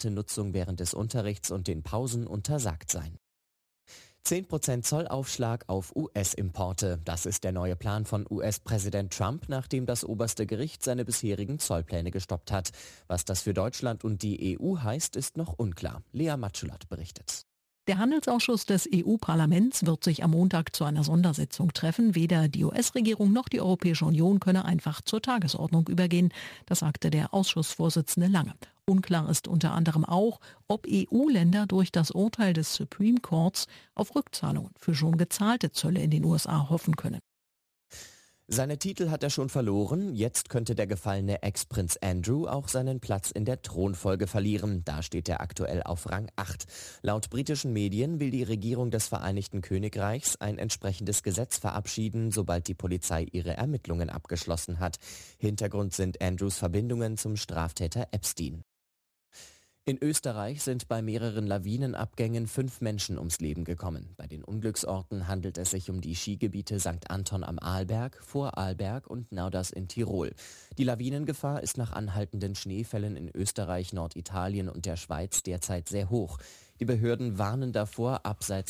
private Nutzung während des Unterrichts und den Pausen untersagt sein. 10% Zollaufschlag auf US-Importe. Das ist der neue Plan von US-Präsident Trump, nachdem das oberste Gericht seine bisherigen Zollpläne gestoppt hat. Was das für Deutschland und die EU heißt, ist noch unklar. Lea Matschulat berichtet. Der Handelsausschuss des EU-Parlaments wird sich am Montag zu einer Sondersitzung treffen. Weder die US-Regierung noch die Europäische Union könne einfach zur Tagesordnung übergehen. Das sagte der Ausschussvorsitzende Lange. Unklar ist unter anderem auch, ob EU-Länder durch das Urteil des Supreme Courts auf Rückzahlungen für schon gezahlte Zölle in den USA hoffen können. Seine Titel hat er schon verloren, jetzt könnte der gefallene Ex-Prinz Andrew auch seinen Platz in der Thronfolge verlieren. Da steht er aktuell auf Rang 8. Laut britischen Medien will die Regierung des Vereinigten Königreichs ein entsprechendes Gesetz verabschieden, sobald die Polizei ihre Ermittlungen abgeschlossen hat. Hintergrund sind Andrews Verbindungen zum Straftäter Epstein. In Österreich sind bei mehreren Lawinenabgängen 5 Menschen ums Leben gekommen. Bei den Unglücksorten handelt es sich um die Skigebiete St. Anton am Arlberg, Vorarlberg und Nauders in Tirol. Die Lawinengefahr ist nach anhaltenden Schneefällen in Österreich, Norditalien und der Schweiz derzeit sehr hoch. Die Behörden warnen davor, abseits